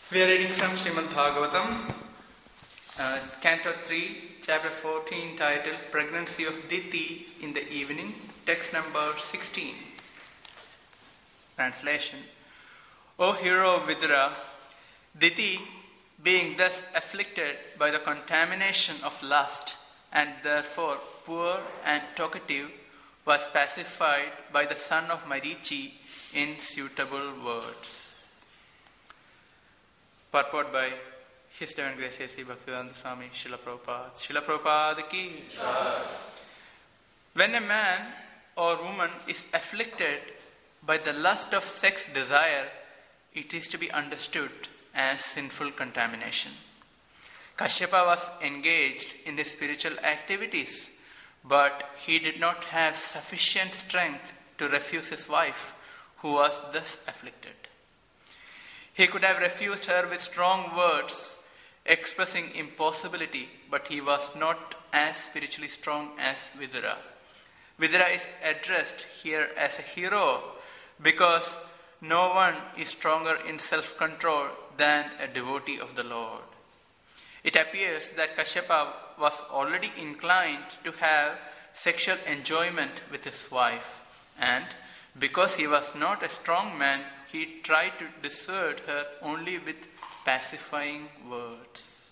We are reading from Srimad Bhagavatam, Canto 3, Chapter 14, titled Pregnancy of Diti in the Evening, text number 16. Translation. O hero Vidura, Diti, being thus afflicted by the contamination of lust and therefore poor and talkative, was pacified by the son of Marichi in suitable words. Purport by His Divine Grace A.C. Bhaktivedanta Swami Srila Prabhupada. Srila Prabhupada ki. When a man or woman is afflicted by the lust of sex desire, it is to be understood as sinful contamination. Kashyapa was engaged in his spiritual activities, but he did not have sufficient strength to refuse his wife, who was thus afflicted. He could have refused her with strong words, expressing impossibility, but he was not as spiritually strong as Vidura. Vidura is addressed here as a hero because no one is stronger in self-control than a devotee of the Lord. It appears that Kashyapa was already inclined to have sexual enjoyment with his wife, and because he was not a strong man, he tried to dissuade her only with pacifying words.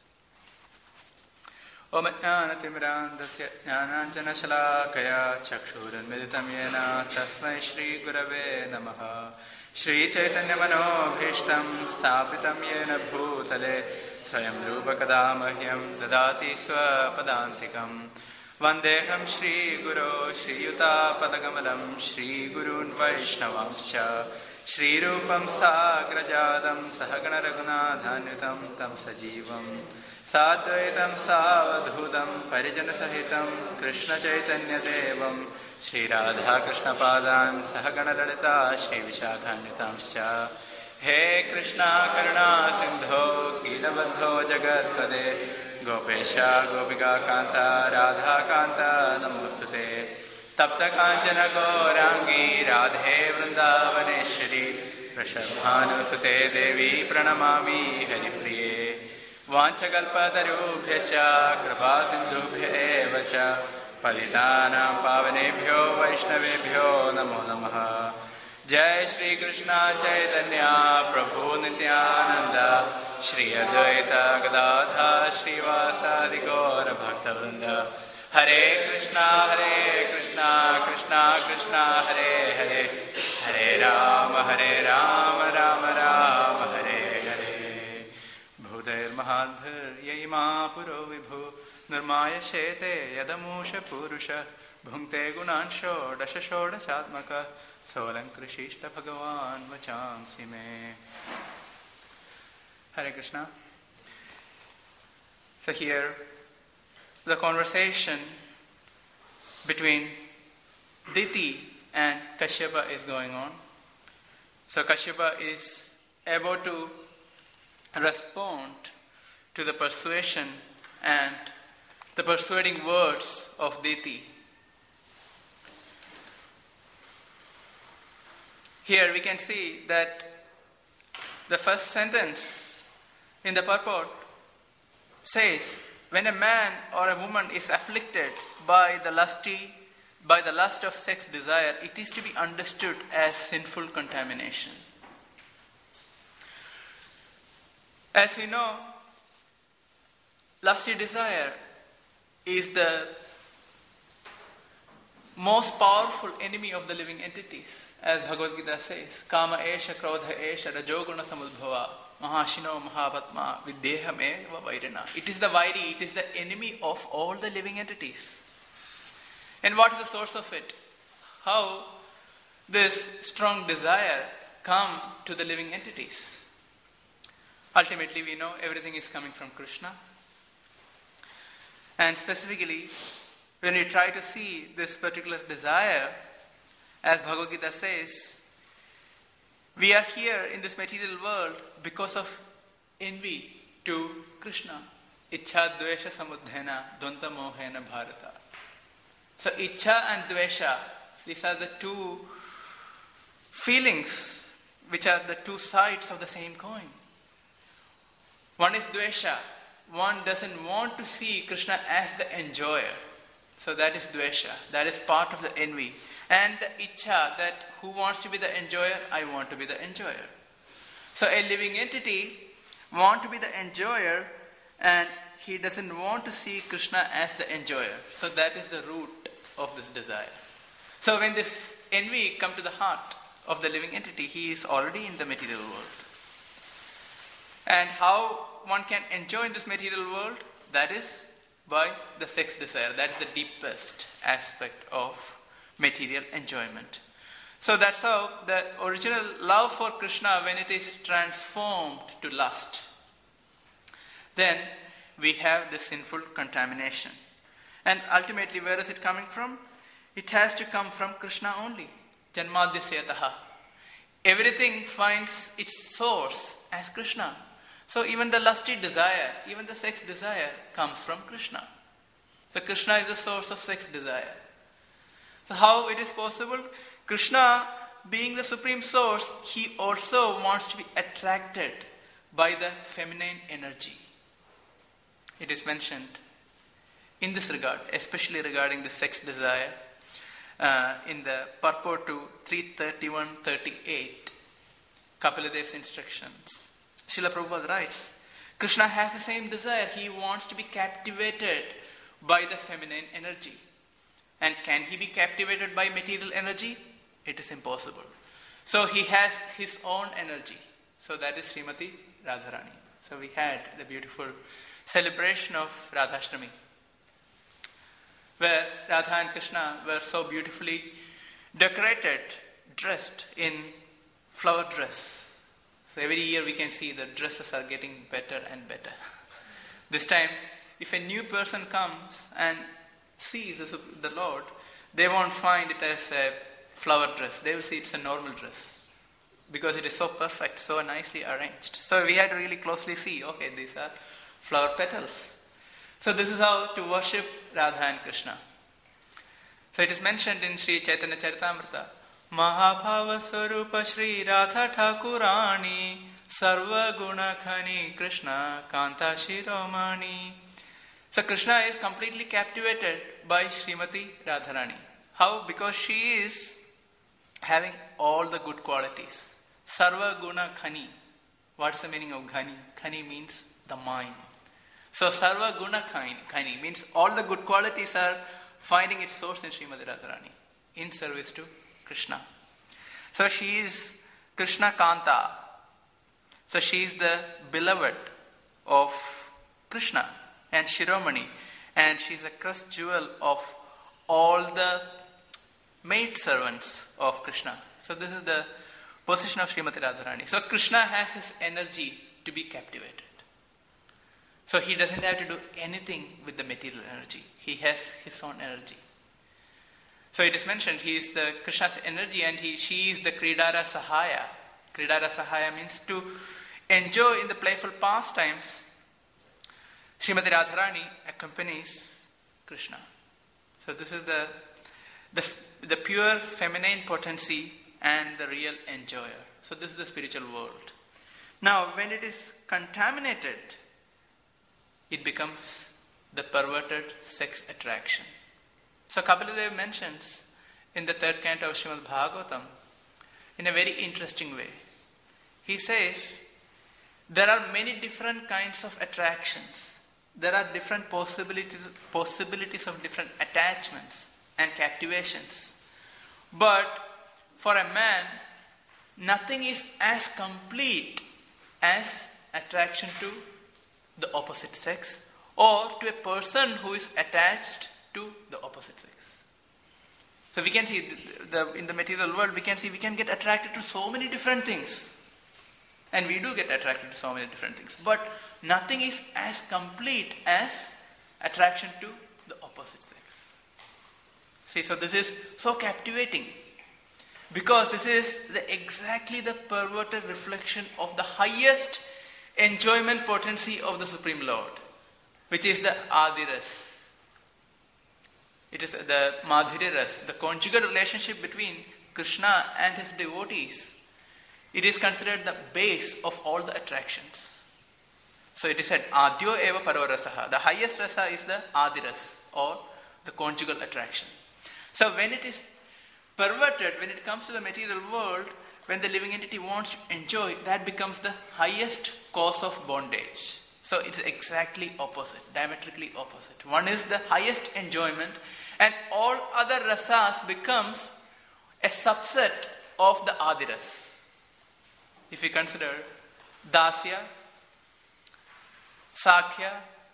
Om Jnanatimirandasya Jnananjana Shalakaya Chakshuranmeditam Yena Tasmai Shri Gurave Namaha Shri Chaitanya Manobhishtam Sthapitam Yena Bhutale Swayam Rupa Kadamahyam Dadati Swapadantikam Vandeham Shri Guru Shri Yuta Padakamalam Shri Gurun Vaishnavamscha Shri Rupam Sagrajadam Sahagana Raghunadhanyutam Tam Sajivam Sadvaitam Savadhutam Parijana Sahitam Krishna Chaitanya Devam Shri Radha Krishna Padan Sahagana Lalita Shri Vishakanyutamscha He Krishna Karuna Sindho Gilabandho Jagatpade Gopesha Gopika Kanta Radha Kanta Namostute Tapta Kanchana Gaurangi Radhe Vrindavaneshwari Prashabhanusute Devi Pranamami Haripriye Vanchakalpatarubhyacha Kripa Sindhubhya evacha Palitanam Pavanebhyo Vaishnavebhyo Namo Namaha Jai Shri Krishna Chaitanya Prabhu Nityananda Shri Advaita Gadadha Shri Vasadi Gaura Bhaktavrinda Hare Krishna Krishna Krishna Hare Hare Hare Rama Rama Rama Hare Hare Bhudair Mahadbhir Yaima Puro Vibhu Nirmaya Shete Yadamusha Purusha Bhungte Gunansho Dasha Chatmaka Solankrishishta Bhagavan Vachamsi Me. Hare Krishna. So here the conversation between Diti and Kashyapa is going on. So Kashyapa is able to respond to the persuasion and the persuading words of Diti. Here we can see that the first sentence in the purport says, when a man or a woman is afflicted by the lust of sex desire, it is to be understood as sinful contamination. As we know, lusty desire is the most powerful enemy of the living entities. As Bhagavad Gita says, Kama esha krodha esha rajoguna samudbhava mahashino mahavatma viddeham eva vairina. It is the vairi, it is the enemy of all the living entities. And what is the source of it? How this strong desire come to the living entities? Ultimately, we know everything is coming from Krishna. And specifically, when we try to see this particular desire, as Bhagavad Gita says, we are here in this material world because of envy to Krishna. Ichha dvesha samudhena dvanta mohena bharata. So Ichha and Dvesha, these are the two feelings which are the two sides of the same coin. One is dvesha. One doesn't want to see Krishna as the enjoyer. So that is dvesha. That is part of the envy. And the ichha, that who wants to be the enjoyer? I want to be the enjoyer. So a living entity wants to be the enjoyer, and he doesn't want to see Krishna as the enjoyer. So that is the root of this desire. So when this envy comes to the heart of the living entity, he is already in the material world. And how one can enjoy in this material world? That is by the sex desire. That is the deepest aspect of material enjoyment. So that's how the original love for Krishna, when it is transformed to lust, then we have the sinful contamination. And ultimately, where is it coming from? It has to come from Krishna only. Janmadhyasetaha. Everything finds its source as Krishna. So even the lusty desire, even the sex desire comes from Krishna. So Krishna is the source of sex desire. So how it is possible? Krishna, being the supreme source, he also wants to be attracted by the feminine energy. It is mentioned in this regard, especially regarding the sex desire, in the purport to 331-38, Kapiladev's instructions. Srila Prabhupada writes, Krishna has the same desire. He wants to be captivated by the feminine energy. And can he be captivated by material energy? It is impossible. So he has his own energy. So that is Srimati Radharani. So we had the beautiful celebration of Radhashtami, where Radha and Krishna were so beautifully decorated, dressed in flower dress. So every year we can see the dresses are getting better and better. This time, if a new person comes and sees the Lord, they won't find it as a flower dress. They will see it's a normal dress, because it is so perfect, so nicely arranged. So we had to really closely see, okay, these are flower petals. So this is how to worship Radha and Krishna. So it is mentioned in Sri Chaitanya Charitamrita, Mahabhava Swarupa Shri Radha Thakurani Sarva Guna Khani Krishna Kanta Shiromani. So Krishna is completely captivated by Srimati Radharani. How? Because she is having all the good qualities. Sarva Guna Khani. What is the meaning of Khani? Khani means the mind. So Sarva Guna Khani means all the good qualities are finding its source in Srimati Radharani, in service to Krishna. So she is Krishna Kanta. So she is the beloved of Krishna and Shiromani, and she is a crest jewel of all the maid servants of Krishna. So this is the position of Srimati Radharani. So Krishna has his energy to be captivated. So he doesn't have to do anything with the material energy. He has his own energy. So it is mentioned he is the Krishna's energy, and she is the Kridara Sahaya. Kridara Sahaya means to enjoy in the playful pastimes. Srimati Radharani accompanies Krishna. So this is the pure feminine potency and the real enjoyer. So this is the spiritual world. Now when it is contaminated, it becomes the perverted sex attraction. So Kapiladev mentions in the third canto of Srimad Bhagavatam in a very interesting way. He says there are many different kinds of attractions. There are different possibilities of different attachments and captivations. But for a man, nothing is as complete as attraction to the opposite sex, or to a person who is attached to the opposite sex. So we can see in the material world, we can get attracted to so many different things. And we do get attracted to so many different things. But nothing is as complete as attraction to the opposite sex. See, so this is so captivating, because this is exactly the perverted reflection of the highest enjoyment potency of the Supreme Lord, which is the Adiras. It is the Madhuriras, the conjugal relationship between Krishna and his devotees. It is considered the base of all the attractions. So it is said, Adyo eva paro rasaha. The highest rasa is the adiras, or the conjugal attraction. So when it is perverted, when it comes to the material world, when the living entity wants to enjoy, that becomes the highest cause of bondage. So it's exactly opposite, diametrically opposite. One is the highest enjoyment, and all other rasas becomes a subset of the adiras. If we consider dasya, sakhya,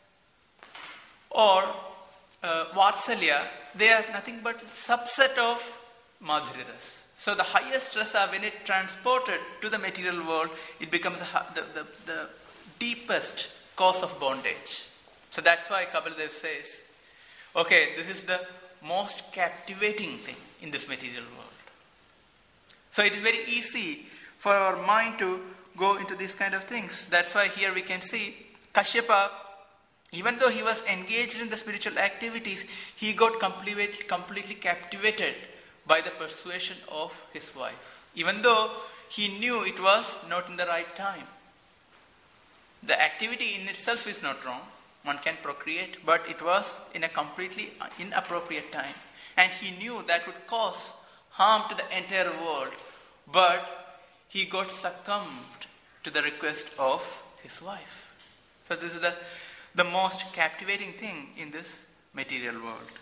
or vatsalya, they are nothing but subset of madhurya rasa. So the highest rasa, when it transported to the material world, it becomes the deepest cause of bondage. So that's why Kapila Dev says, okay, this is the most captivating thing in this material world. So it is very easy for our mind to go into these kind of things. That's why here we can see Kashyapa, even though he was engaged in the spiritual activities, he got completely captivated by the persuasion of his wife, even though he knew it was not in the right time. The activity in itself is not wrong. One can procreate, but it was in a completely inappropriate time. And he knew that would cause harm to the entire world. But he got succumbed to the request of his wife. So this is the most captivating thing in this material world.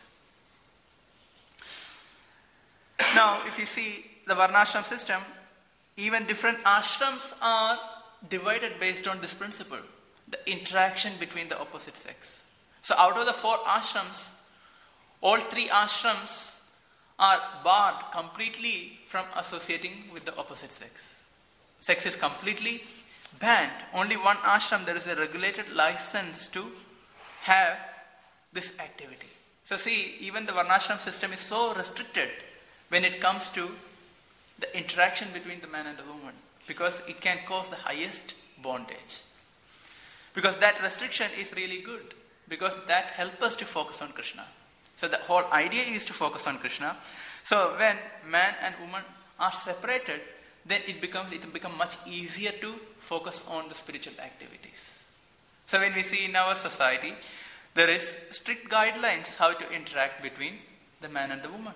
Now, if you see the Varnashram system, even different ashrams are divided based on this principle, the interaction between the opposite sex. So out of the 4 ashrams, all 3 ashrams are barred completely from associating with the opposite sex. Sex is completely banned. Only one ashram, there is a regulated license to have this activity. So see, even the Varnashram system is so restricted when it comes to the interaction between the man and the woman, because it can cause the highest bondage. Because that restriction is really good, because that helps us to focus on Krishna. So the whole idea is to focus on Krishna. So when man and woman are separated, then it will become much easier to focus on the spiritual activities. So when we see in our society, there is strict guidelines how to interact between the man and the woman.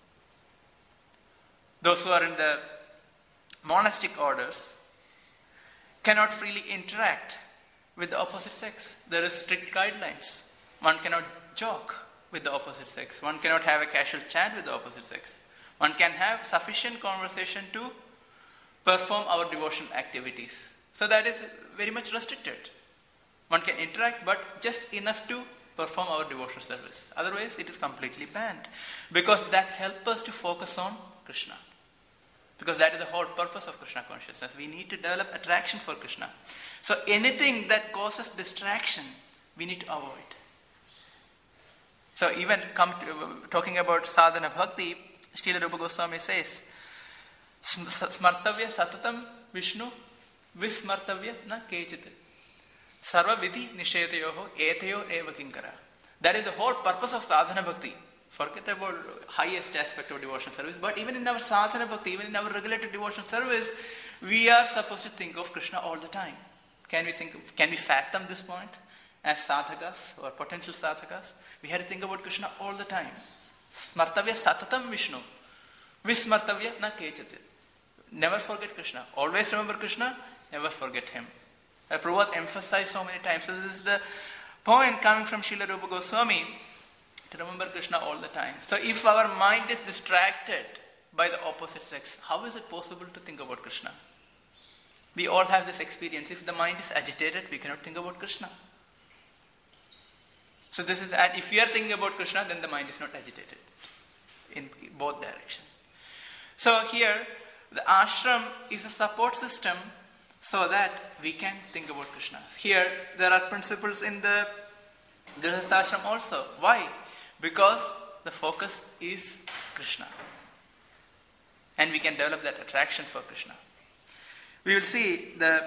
Those who are in the monastic orders cannot freely interact with the opposite sex. There is strict guidelines. One cannot joke with the opposite sex. One cannot have a casual chat with the opposite sex. One can have sufficient conversation to perform our devotional activities. So that is very much restricted. One can interact, but just enough to perform our devotional service. Otherwise, it is completely banned. Because that helps us to focus on Krishna. Because that is the whole purpose of Krishna consciousness. We need to develop attraction for Krishna. So anything that causes distraction, we need to avoid. So even talking about sadhana bhakti, Srila Rupa Goswami says, Smartavya satatam Vishnu vismartavya na kechit. Sarva vidhi nishetayoho etayo eva kinkara. That is the whole purpose of sadhana bhakti. Forget about highest aspect of devotional service, but even in our sadhana bhakti, even in our regulated devotional service, we are supposed to think of Krishna all the time. Can we fathom this point as sadhakas or potential sadhakas? We have to think about Krishna all the time. Smartavya satatam Vishnu vismartavya na kechit. Never forget Krishna. Always remember Krishna, never forget him. Prabhupada emphasized so many times. So this is the point coming from Srila Rupa Goswami, to remember Krishna all the time. So if our mind is distracted by the opposite sex, how is it possible to think about Krishna? We all have this experience. If the mind is agitated, we cannot think about Krishna. So this is, and if we are thinking about Krishna, then the mind is not agitated in both directions. So here, the ashram is a support system so that we can think about Krishna. Here, there are principles in the Grihastha ashram also. Why? Because the focus is Krishna. And we can develop that attraction for Krishna. We will see the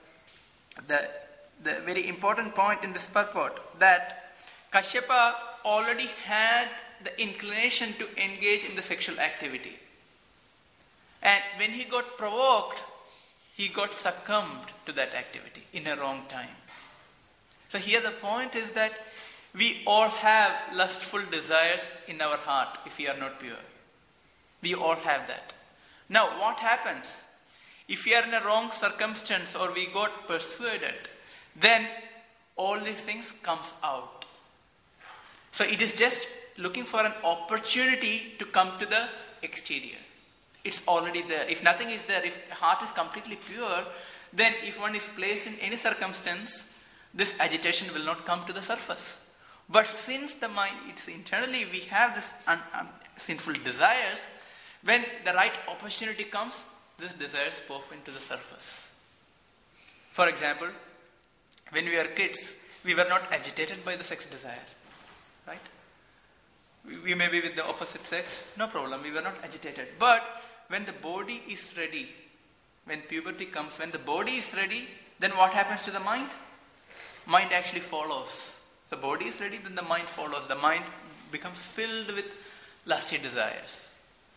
very important point in this purport, that Kashyapa already had the inclination to engage in the sexual activity. And when he got provoked, he got succumbed to that activity in a wrong time. So here the point is that we all have lustful desires in our heart if we are not pure. We all have that. Now what happens? If we are in a wrong circumstance or we got persuaded, then all these things comes out. So it is just looking for an opportunity to come to the exterior. It's already there. If nothing is there, if heart is completely pure, then if one is placed in any circumstance, this agitation will not come to the surface. But since the mind, it's internally, we have this sinful desires, when the right opportunity comes, these desires pop into the surface. For example, when we were kids, we were not agitated by the sex desire, right? We may be with the opposite sex, no problem, we were not agitated. But when the body is ready, when puberty comes, when the body is ready, then what happens to the mind? Mind actually follows. So body is ready, then the mind follows. The mind becomes filled with lusty desires.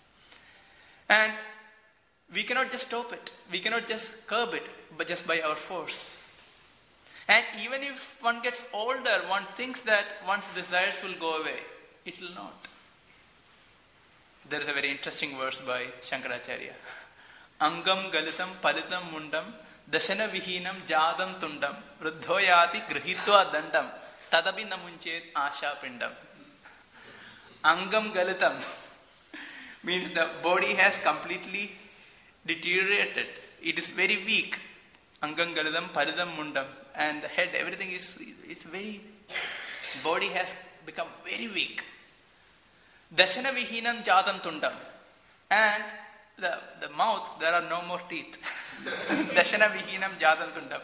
And we cannot just stop it. We cannot just curb it, but just by our force. And even if one gets older, one thinks that one's desires will go away. It will not. There is a very interesting verse by Shankaracharya. Angam galitam palitam mundam dashana vihinam jadam tundam vruddhoyati grihitva dandam tadabi namunchet asha pindam. Angam galitam means the body has completely deteriorated. It is very weak. Angam galitam palitam mundam, and the head, everything is very, body has become very weak. Dashana vihinam jadam tundam, and the mouth, there are no more teeth. Dashana vihinam jadam tundam.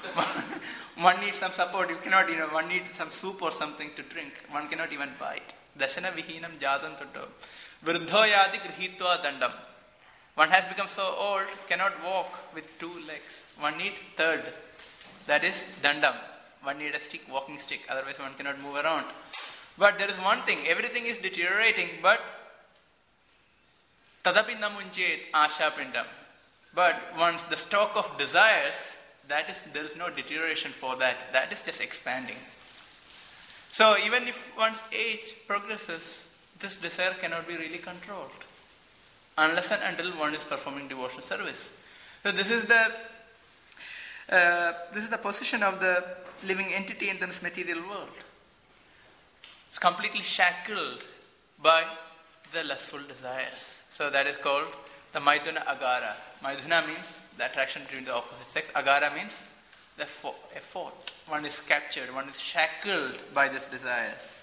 One needs some support. You cannot, one needs some soup or something to drink. One cannot even bite. Dashana vihinam jadam tundam. Vruddhoyadi grihitva dandam. One has become so old, cannot walk with two legs. One need third. That is dandam. One need a stick, walking stick. Otherwise one cannot move around. But there is one thing. Everything is deteriorating, but tadapi namunchet asha pindam. But once the stock of desires, there is no deterioration for that. That is just expanding. So even if one's age progresses, this desire cannot be really controlled unless and until one is performing devotional service. So this is the position of the living entity in this material world. It's completely shackled by the lustful desires. So that is called the Maidhuna Agara. Maidhuna means the attraction between the opposite sex. Agara means the effort. One is captured, one is shackled by these desires.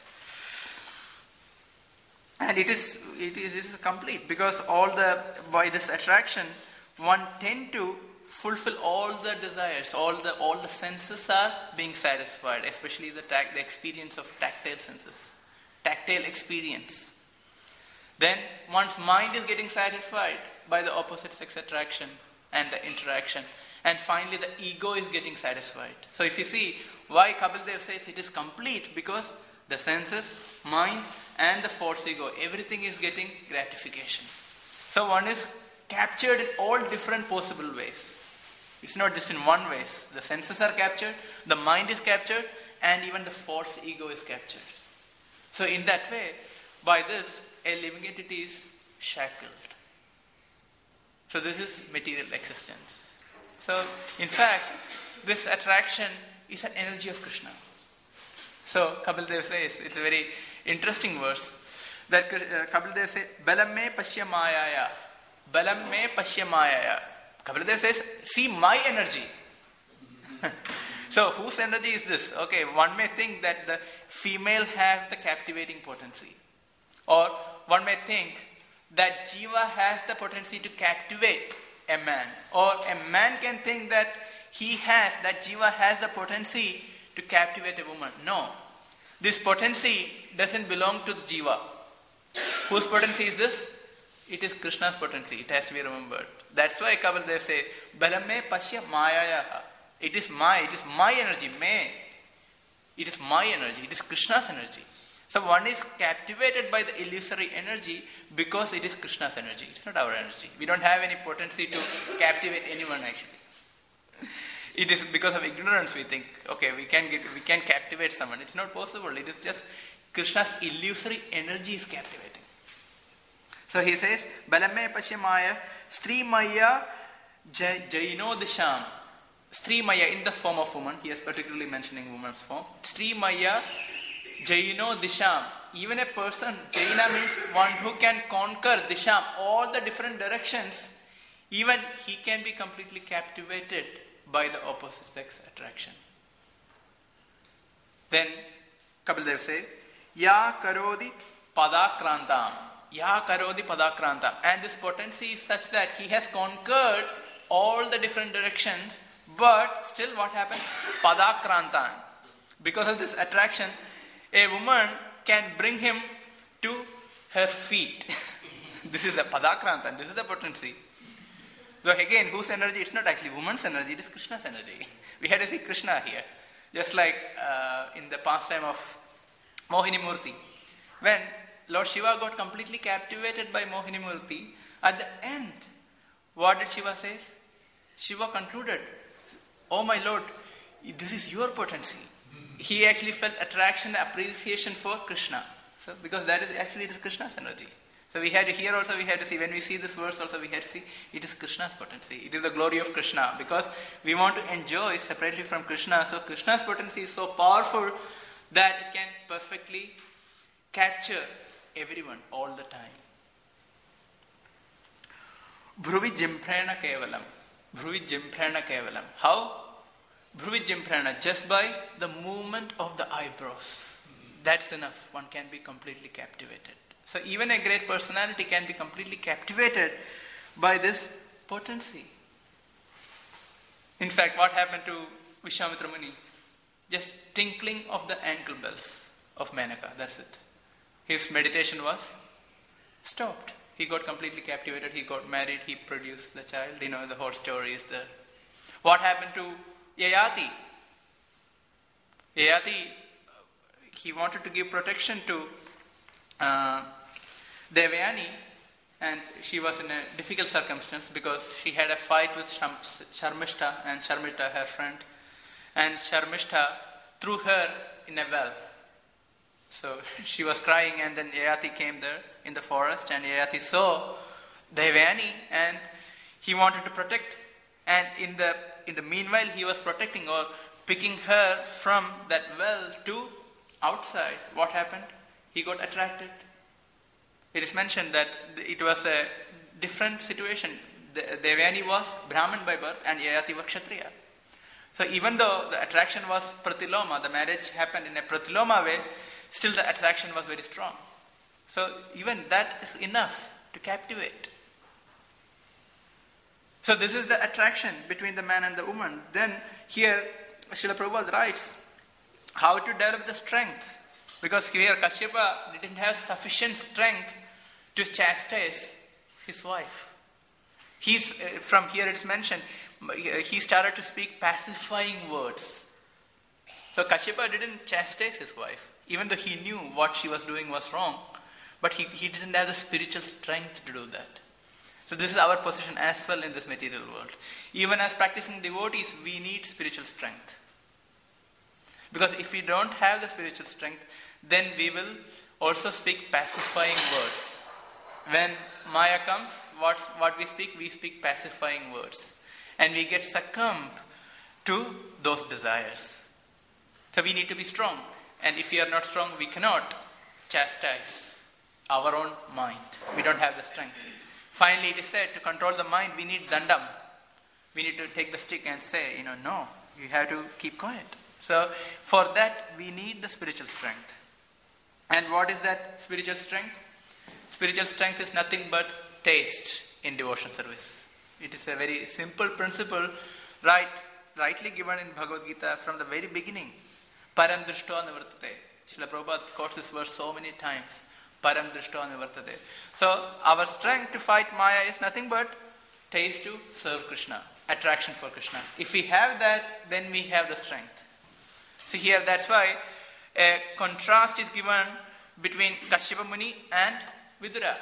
And it is complete, because by this attraction, one tend to fulfill all the desires, all the senses are being satisfied, especially the experience of tactile senses, tactile experience. Then one's mind is getting satisfied by the opposite sex attraction and the interaction. And finally the ego is getting satisfied. So if you see why Kapil Dev says it is complete, because the senses, mind and the false ego, everything is getting gratification. So one is captured in all different possible ways. It's not just in one way. The senses are captured, the mind is captured, and even the false ego is captured. So in that way, by this, a living entity is shackled. So this is material existence. So in fact, this attraction is an energy of Krishna. So Kapil Dev says, it's a very interesting verse, that Kapil Dev says, Balam me pashya mayaya. Balam me pashya mayaya. Kapil Dev says, see my energy. So whose energy is this? Okay, one may think that the female has the captivating potency. Or one may think that Jiva has the potency to captivate a man. Or a man can think that Jiva has the potency to captivate a woman. No. This potency doesn't belong to the Jiva. Whose potency is this? It is Krishna's potency. It has to be remembered. That's why Kapil Dev say, Balame Pashya Mayayaha. It is my energy. It is my energy. It is Krishna's energy. So one is captivated by the illusory energy because it is Krishna's energy. It's not our energy. We don't have any potency to captivate anyone actually. It is because of ignorance we think, okay, we can captivate someone. It's not possible. It is just Krishna's illusory energy is captivating. So he says, Balame Pashyamaya Stri Maya Jaino Disham. Stri Maya in the form of woman. He is particularly mentioning woman's form. Stri Maya Jaino Disham. Even a person, Jaina means one who can conquer Disham, all the different directions. Even he can be completely captivated by the opposite sex attraction. Then Kapil Dev say, Ya Karodi Padakrantam. Ya Karodi Padakrantam. And this potency is such that he has conquered all the different directions, but still what happens? Padakrantam. Because of this attraction, a woman can bring him to her feet. This is the Padakrantam. This is the potency. So again, whose energy? It's not actually woman's energy, it is Krishna's energy. We had to see Krishna here. Just like in the pastime of Mohini Murti. When Lord Shiva got completely captivated by Mohini Murti, at the end, what did Shiva say? Shiva concluded, oh my Lord, this is your potency. He actually felt attraction, appreciation for Krishna. So because that is actually, it is Krishna's energy. So we had to here also we had to see, when we see this verse also we had to see, it is Krishna's potency. It is the glory of Krishna. Because we want to enjoy separately from Krishna. So Krishna's potency is so powerful that it can perfectly capture everyone all the time. Bhruvi Jimprana Kevalam. Bhruvi Jimprana Kevalam. How? Bhruvi Jimprana. Just by the movement of the eyebrows. That's enough. One can be completely captivated. So even a great personality can be completely captivated by this potency. In fact, what happened to Vishwamitra Muni? Just tinkling of the ankle bells of Menaka, that's it. His meditation was stopped. He got completely captivated, he got married, he produced the child. You know, the whole story is there. What happened to Yayati? Yayati, he wanted to give protection to Devayani, and she was in a difficult circumstance because she had a fight with Sharmishta, and Sharmishta, her friend, and Sharmishta threw her in a well. So she was crying, and then Yayati came there in the forest, and Yayati saw Devayani, and he wanted to protect, and in the meanwhile he was protecting or picking her from that well to outside. What happened? He got attracted. It is mentioned that it was a different situation. Devayani was Brahmin by birth and Yayati was Kshatriya. So even though the attraction was pratiloma, the marriage happened in a pratiloma way, still the attraction was very strong. So even that is enough to captivate. So this is the attraction between the man and the woman. Then here Srila Prabhupada writes how to develop the strength. Because here Kashyapa didn't have sufficient strength to chastise his wife. From here it is mentioned, he started to speak pacifying words. So Kashyapa didn't chastise his wife, even though he knew what she was doing was wrong. But he didn't have the spiritual strength to do that. So this is our position as well in this material world. Even as practicing devotees, we need spiritual strength. Because if we don't have the spiritual strength, then we will also speak pacifying words. When Maya comes, what we speak pacifying words. And we get succumbed to those desires. So we need to be strong. And if we are not strong, we cannot chastise our own mind. We don't have the strength. Finally, it is said to control the mind, we need dandam. We need to take the stick and say, no, you have to keep quiet. So for that, we need the spiritual strength. And what is that spiritual strength? Spiritual strength is nothing but taste in devotion service. It is a very simple principle, rightly given in Bhagavad Gita from the very beginning. Param drishto nivartate. Srila Prabhupada quotes this verse so many times. Param drishto nivartate. So our strength to fight Maya is nothing but taste to serve Krishna, attraction for Krishna. If we have that, then we have the strength. So here, that's why a contrast is given between Kashyapa Muni and Vidura.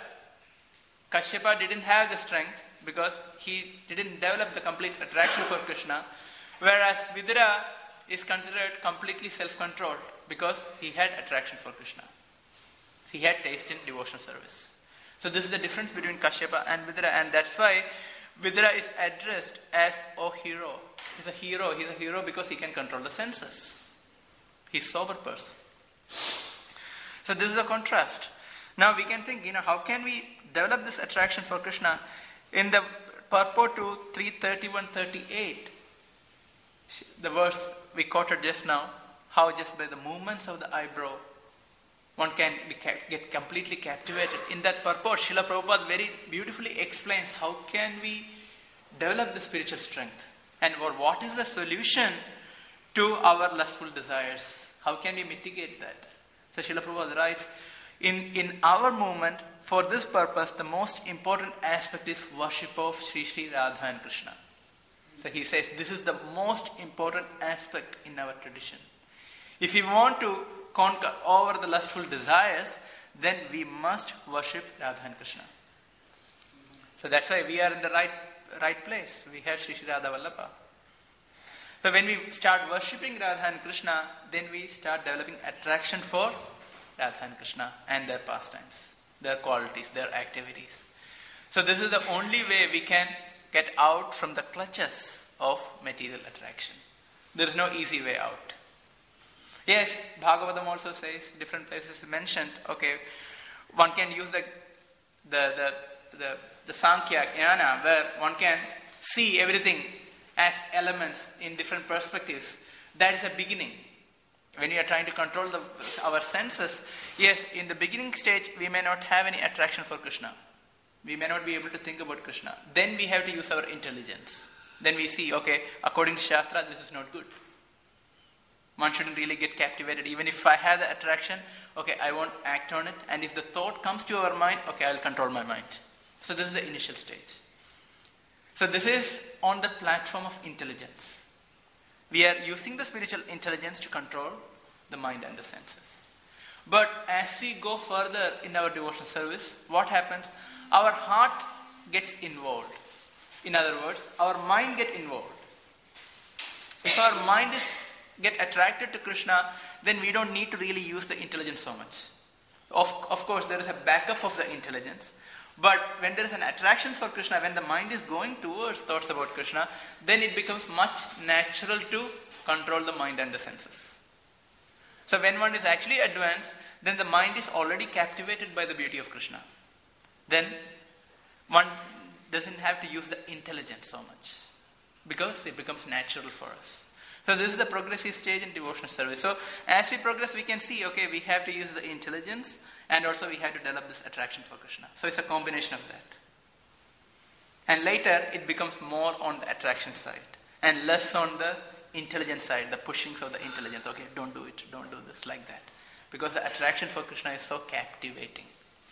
Kashyapa didn't have the strength because he didn't develop the complete attraction for Krishna. Whereas Vidura is considered completely self-controlled because he had attraction for Krishna. He had taste in devotional service. So this is the difference between Kashyapa and Vidura, and that's why Vidura is addressed as a hero. He's a hero. He's a hero because he can control the senses. He's a sober person. So this is a contrast. Now we can think, how can we develop this attraction for Krishna? In the purport to 3:31-38, the verse we quoted just now, how just by the movements of the eyebrow, one can get completely captivated. In that purport, Srila Prabhupada very beautifully explains how can we develop the spiritual strength and what is the solution to our lustful desires. How can we mitigate that? So Srila Prabhupada writes, in our movement, for this purpose, the most important aspect is worship of Sri Sri Radha and Krishna. So he says this is the most important aspect in our tradition. If we want to conquer over the lustful desires, then we must worship Radha and Krishna. So that's why we are in the right place. We have Sri Sri Radha Vallabha. So when we start worshipping Radha and Krishna, then we start developing attraction for Radha and Krishna and their pastimes, their qualities, their activities. So this is the only way we can get out from the clutches of material attraction. There is no easy way out. Yes, Bhagavatam also says, different places mentioned, okay, one can use the Sankhya Jnana, where one can see everything as elements in different perspectives. That is a beginning. When we are trying to control our senses, yes, in the beginning stage, we may not have any attraction for Krishna. We may not be able to think about Krishna. Then we have to use our intelligence. Then we see, okay, according to Shastra, this is not good. One shouldn't really get captivated. Even if I have the attraction, okay, I won't act on it. And if the thought comes to our mind, okay, I'll control my mind. So this is the initial stage. So this is on the platform of intelligence. We are using the spiritual intelligence to control the mind and the senses. But as we go further in our devotional service, what happens? Our heart gets involved. In other words, our mind gets involved. If our mind get attracted to Krishna, then we don't need to really use the intelligence so much. Of course, there is a backup of the intelligence. But when there is an attraction for Krishna, when the mind is going towards thoughts about Krishna, then it becomes much natural to control the mind and the senses. So when one is actually advanced, then the mind is already captivated by the beauty of Krishna. Then one doesn't have to use the intelligence so much, because it becomes natural for us. So this is the progressive stage in devotional service. So as we progress, we can see, okay, we have to use the intelligence, and also we have to develop this attraction for Krishna. So it's a combination of that. And later, it becomes more on the attraction side and less on the intelligence side, the pushings of the intelligence. Okay, don't do it, don't do this, like that. Because the attraction for Krishna is so captivating.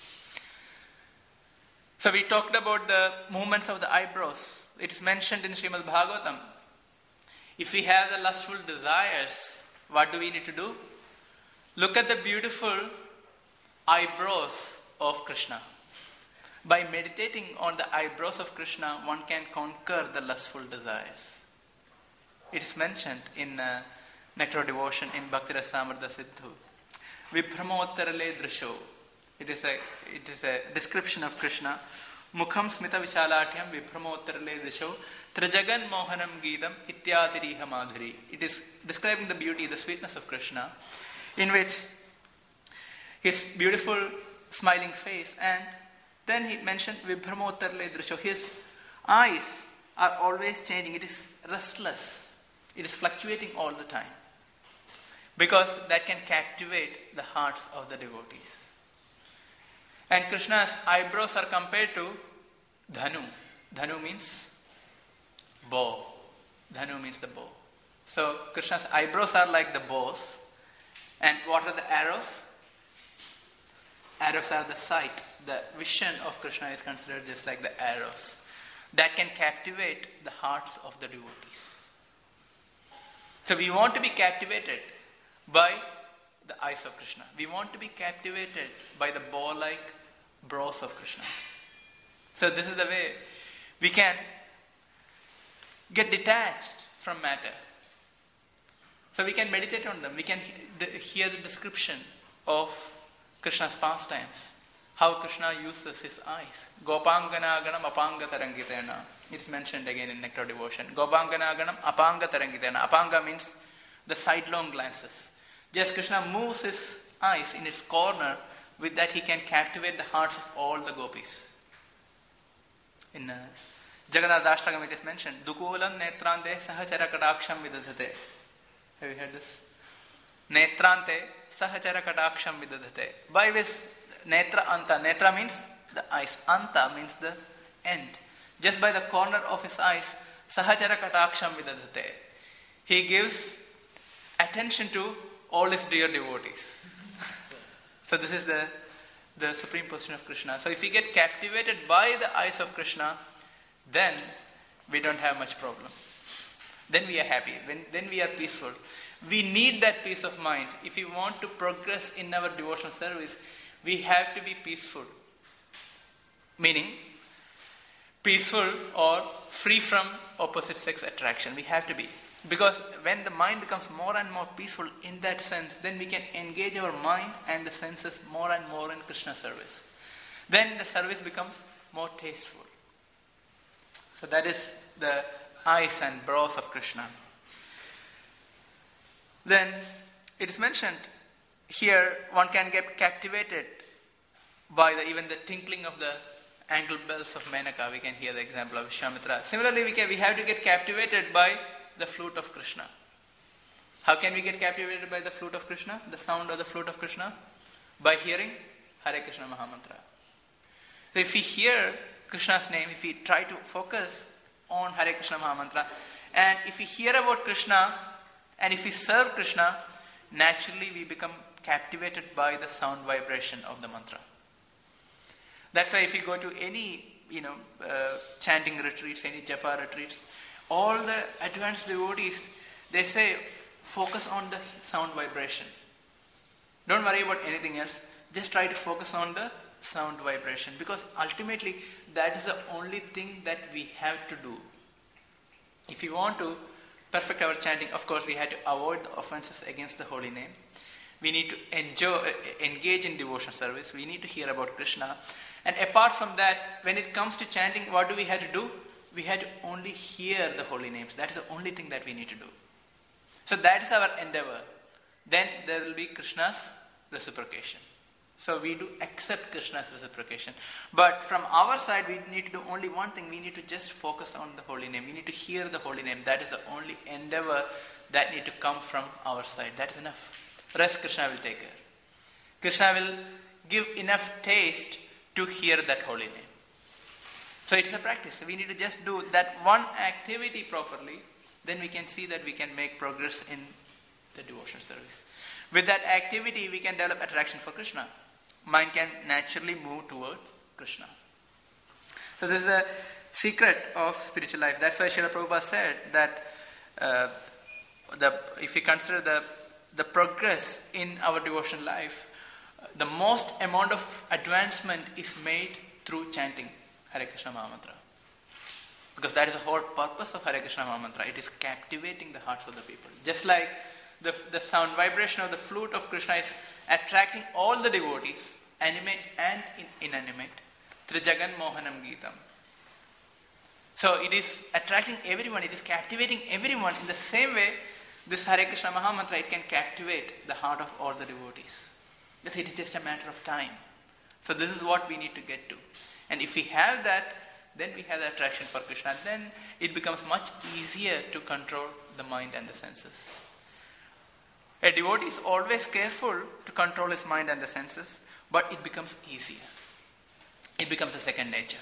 So we talked about the movements of the eyebrows. It's mentioned in Srimad Bhagavatam. If we have the lustful desires, what do we need to do? Look at the beautiful eyebrows of Krishna. By meditating on the eyebrows of Krishna, one can conquer the lustful desires. It is mentioned in Nectar Devotion in Bhakti Rasamrta Siddhu. Vibhramottarale drisho. It is a description of Krishna. Mukham smita vichalatyam vibhramottarale drisho. Trajagan mohanam geetam ityadiriha madhuri. It is describing the beauty, the sweetness of Krishna, in which his beautiful smiling face, and then he mentioned vibhramottarale drisho. His eyes are always changing. It is restless. It is fluctuating all the time, because that can captivate the hearts of the devotees. And Krishna's eyebrows are compared to dhanu. Dhanu means bow. Dhanu means the bow. So Krishna's eyebrows are like the bows. And what are the arrows? Arrows are the sight. The vision of Krishna is considered just like the arrows that can captivate the hearts of the devotees. So we want to be captivated by the eyes of Krishna. We want to be captivated by the bow-like brows of Krishna. So this is the way we can get detached from matter. So we can meditate on them. We can hear the description of Krishna's pastimes. How Krishna uses his eyes. Gopanganaganam apangatarangitena. It's mentioned again in Nectar Devotion. Gopanganaganam apangatarangitena. Apanga means the sidelong glances. Just Krishna moves his eyes in its corner. With that he can captivate the hearts of all the gopis. In Jagannathashtagam it is mentioned. Dukulam netrante sahachara kadaksham vidadhate. Have you heard this? Netrante sahachara kadaksham vidadhate. By which netra anta. Netra means the eyes. Anta means the end. Just by the corner of his eyes, sahachara kadaksham vidadhate. He gives attention to all his dear devotees. So this is the supreme position of Krishna. So if we get captivated by the eyes of Krishna, then we don't have much problem. Then we are happy. Then we are peaceful. We need that peace of mind. If we want to progress in our devotional service, we have to be peaceful. Meaning, peaceful or free from opposite sex attraction. We have to be. Because when the mind becomes more and more peaceful in that sense, then we can engage our mind and the senses more and more in Krishna service. Then the service becomes more tasteful. So that is the eyes and brows of Krishna. Then it is mentioned here one can get captivated by even the tinkling of the ankle bells of Menaka. We can hear the example of Vishwamitra. Similarly, we have to get captivated by the flute of Krishna. How can we get captivated by the flute of Krishna? The sound of the flute of Krishna? By hearing Hare Krishna Mahamantra. So if we hear Krishna's name, if we try to focus on Hare Krishna Mahamantra, and if we hear about Krishna, and if we serve Krishna, naturally we become captivated by the sound vibration of the mantra. That's why if you go to any chanting retreats, any japa retreats, all the advanced devotees, they say, focus on the sound vibration. Don't worry about anything else. Just try to focus on the sound vibration. Because ultimately, that is the only thing that we have to do. If we want to perfect our chanting, of course, we have to avoid the offenses against the holy name. We need to engage in devotional service. We need to hear about Krishna. And apart from that, when it comes to chanting, what do we have to do? We have to only hear the holy names. That is the only thing that we need to do. So that is our endeavor. Then there will be Krishna's reciprocation. So we do accept Krishna's reciprocation. But from our side, we need to do only one thing. We need to just focus on the holy name. We need to hear the holy name. That is the only endeavor that need to come from our side. That is enough. Rest Krishna will take care. Krishna will give enough taste to hear that holy name. So it's a practice. We need to just do that one activity properly. Then we can see that we can make progress in the devotional service. With that activity, we can develop attraction for Krishna. Mind can naturally move towards Krishna. So this is a secret of spiritual life. That's why Srila Prabhupada said that if we consider the progress in our devotional life, the most amount of advancement is made through chanting Hare Krishna Mahamantra. Because that is the whole purpose of Hare Krishna Mahamantra. It is captivating the hearts of the people. Just like the sound vibration of the flute of Krishna is attracting all the devotees, animate and inanimate. Trijagan Mohanam Geetam. So it is attracting everyone, it is captivating everyone. In the same way, this Hare Krishna Mahamantra, it can captivate the heart of all the devotees. Yes, it is just a matter of time. So this is what we need to get to. And if we have that, then we have the attraction for Krishna. Then it becomes much easier to control the mind and the senses. A devotee is always careful to control his mind and the senses, but it becomes easier. It becomes a second nature.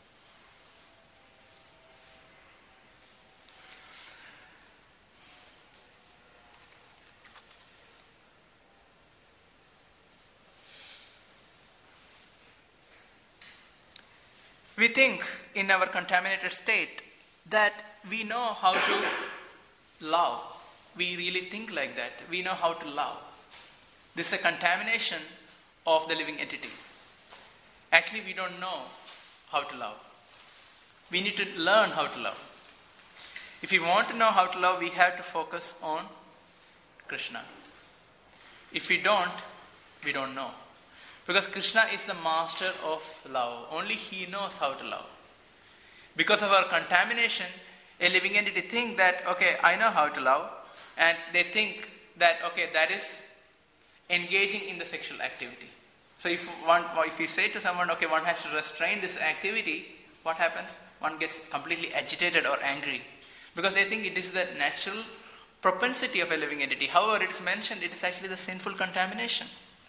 We think in our contaminated state that we know how to love. We really think like that. We know how to love. This is a contamination of the living entity. Actually, we don't know how to love. We need to learn how to love. If we want to know how to love, we have to focus on Krishna. If we don't know. Because Krishna is the master of love. Only He knows how to love. Because of our contamination, a living entity think that, okay, I know how to love. And they think that, okay, that is engaging in the sexual activity. So if you say to someone, okay, one has to restrain this activity, what happens? One gets completely agitated or angry. Because they think it is the natural propensity of a living entity. However, it is mentioned, it is actually the sinful contamination.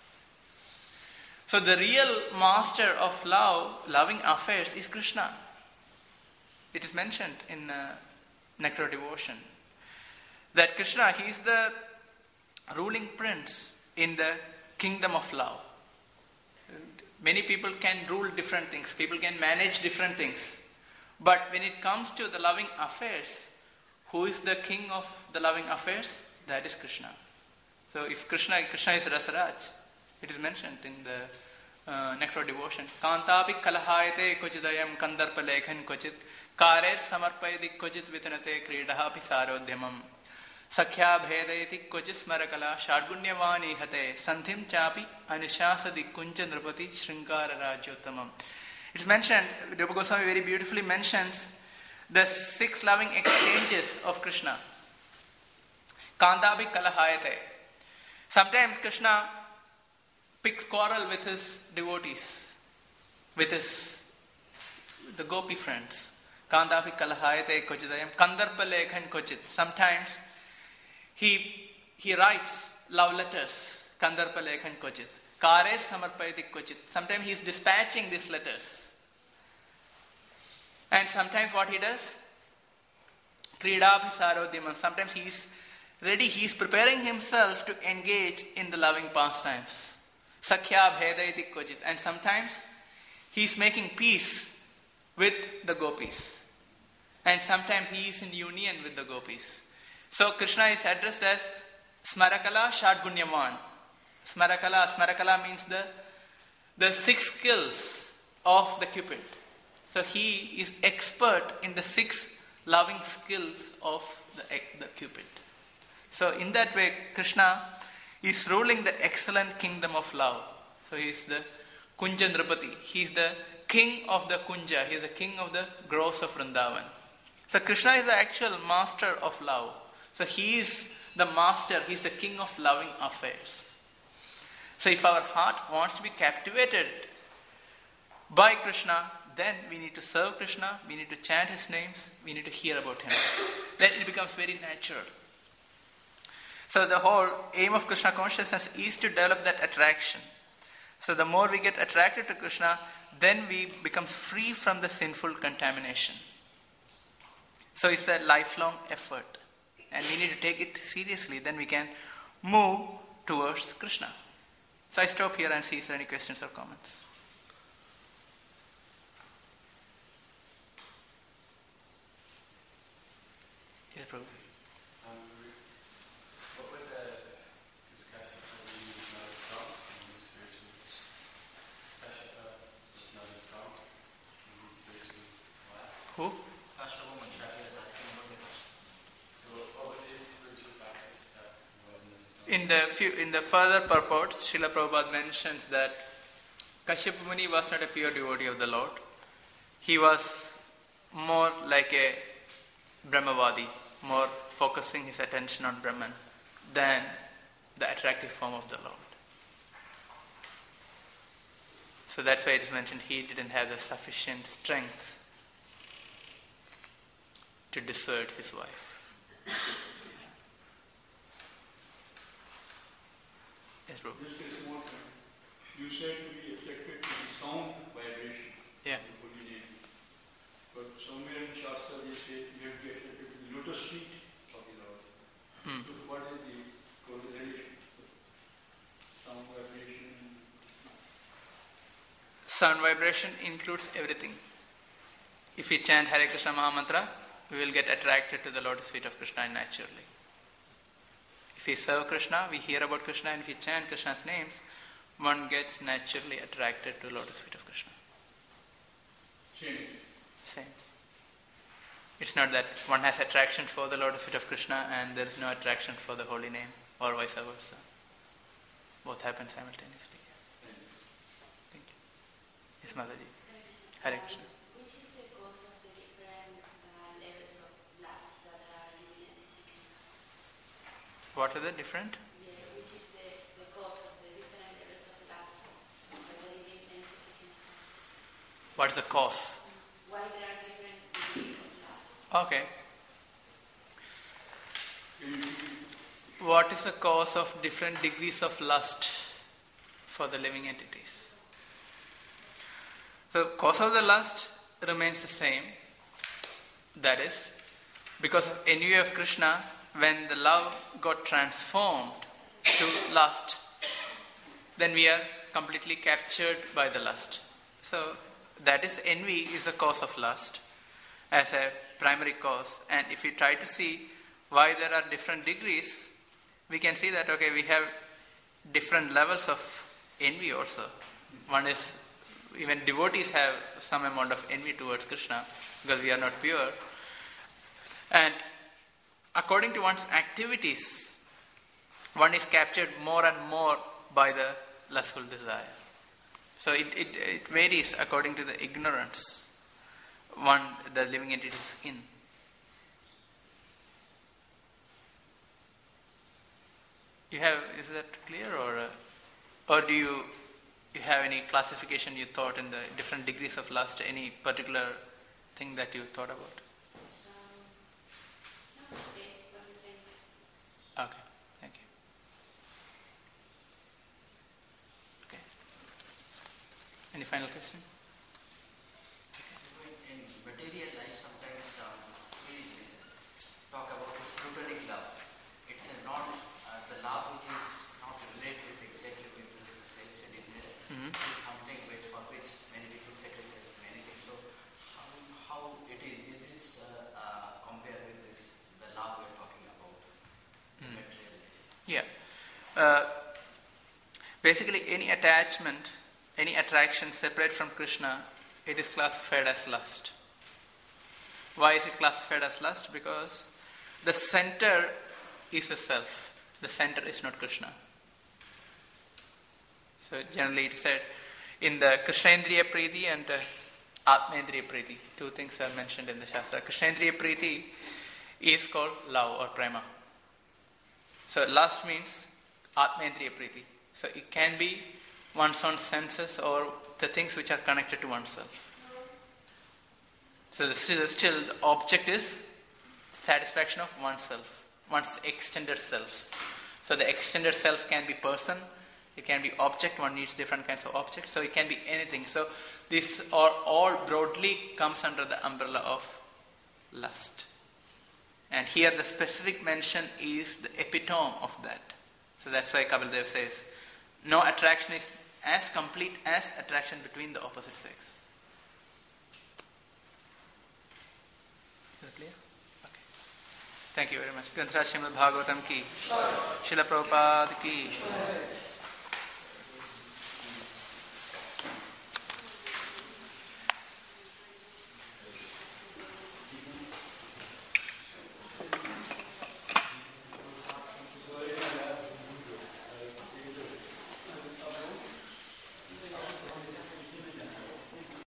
So the real master of loving affairs is Krishna. It is mentioned in Nectar of Devotion that Krishna, He is the ruling prince in the kingdom of love. Many people can rule different things. People can manage different things. But when it comes to the loving affairs, who is the king of the loving affairs? That is Krishna. So if Krishna is Rasaraj, it is mentioned in the Nectar of Devotion. Kantapi kalahayate kochidayam kandarpa lekhan kochit karer samarpayadi kochit vitanate kridaha pisarodhyamam sakhya bhedayati kochit smarakala shadgunyavani hate santhim chapi anushasadi kuncha nrupati shrinkara rajyotamam. It's mentioned, Rupa Goswami very beautifully mentions the 6 loving exchanges of Krishna. Kantapi kalahayate. Sometimes Krishna picks quarrel with his devotees, with the gopi friends. Kandapi kalahayate kochidayam kandarpa lekhan kochit. Sometimes he writes love letters. Kandarpa lekhan kochit. Kare samarpayati kochit. Sometimes he is dispatching these letters. And sometimes what he does? Kridapi sarodhyamam. Sometimes he is ready, he is preparing himself to engage in the loving pastimes. Sakhya bhedayati kochit. And sometimes he is making peace with the gopis. And sometimes he is in union with the gopis. So Krishna is addressed as Smarakala Shadgunyavan. Smarakala means the 6 skills of the Cupid. So he is expert in the 6 loving skills of the Cupid. So in that way, Krishna is ruling the excellent kingdom of love. So he is the Kunja Nrupati. He is the king of the Kunja. He is the king of the groves of Vrindavan. So Krishna is the actual master of love. So he is the master. He is the king of loving affairs. So if our heart wants to be captivated by Krishna, then we need to serve Krishna, we need to chant His names, we need to hear about Him. Then it becomes very natural. So the whole aim of Krishna consciousness is to develop that attraction. So the more we get attracted to Krishna, then we become free from the sinful contamination. So it's a lifelong effort. And we need to take it seriously. Then we can move towards Krishna. So I stop here and see if there are any questions or comments. Yes, Prabhu. What were the discussions that we use not a song in the spiritual? Kashyapa was not a song in the spiritual life. Who? Kashyapa. So what was his spiritual practice that wasn't a song? In the further purports, Srila Prabhupada mentions that Kashyapa Muni was not a pure devotee of the Lord. He was more like a Brahmavadi, more focusing his attention on Brahman than the attractive form of the Lord. So that's why it is mentioned he didn't have the sufficient strength to desert his wife. Yes, bro. Just a small point. You said to be affected to the sound vibration. Yeah. Of the holy name. But somewhere in Shastra they say you have to be affected to the lotus feet of the Lord. So what is the correlation? Sound vibration. Sound vibration includes everything. If we chant Hare Krishna Mahamantra, we will get attracted to the lotus feet of Krishna naturally. If we serve Krishna, we hear about Krishna, and if we chant Krishna's names, one gets naturally attracted to the lotus feet of Krishna. Same. Same. It's not that one has attraction for the lotus feet of Krishna and there is no attraction for the holy name, or vice versa. Both happen simultaneously. Thank you. Yes, Mataji. Hare Krishna. Which is the cause of the different levels of love that a living entity can have? What are the different? Which is the cause of the different levels of love that a living entity can have? What is the cause? Why there are different degrees of love? Okay. What is the cause of different degrees of lust for the living entities? The cause of the lust remains the same. That is, because of envy of Krishna, when the love got transformed to lust, then we are completely captured by the lust. So, that is, envy is the cause of lust as a primary cause. And if we try to see why there are different degrees, we can see that, okay, we have different levels of envy also. One is, even devotees have some amount of envy towards Krishna because we are not pure. And according to one's activities, one is captured more and more by the lustful desire. So it varies according to the ignorance the living entity is in. Is that clear, or do you have any classification you thought in the different degrees of lust, any particular thing that you thought about? No, okay, what you're saying. Okay, thank you. Okay. Any final question? In material life, sometimes we talk about this plutonic love. It's not the love which is not related exactly with this sense and desire. Is something for which many people sacrifice many things. So how it is this compared with the love we're talking about in material life? Yeah. Basically, any attachment, any attraction separate from Krishna, it is classified as lust. Why is it classified as lust? Because the center is the self. The center is not Krishna. So generally it is said in the Krishnendriya Priti and Atmendriya Priti, two things are mentioned in the Shastra. Krishnendriya Priti is called love or prema. So lust means Atmendriya Priti. So it can be one's own senses or the things which are connected to oneself. So still the object is satisfaction of oneself, one's extended selves. So the extended self can be person, it can be object, one needs different kinds of objects, so it can be anything. So this all broadly comes under the umbrella of lust. And here the specific mention is the epitome of that. So that's why Kapil Dev says, no attraction is as complete as attraction between the opposite sex. Is it clear? Okay. Thank you very much. Granth Raj Srimad Bhagavatam ki, Srila Prabhupada ki.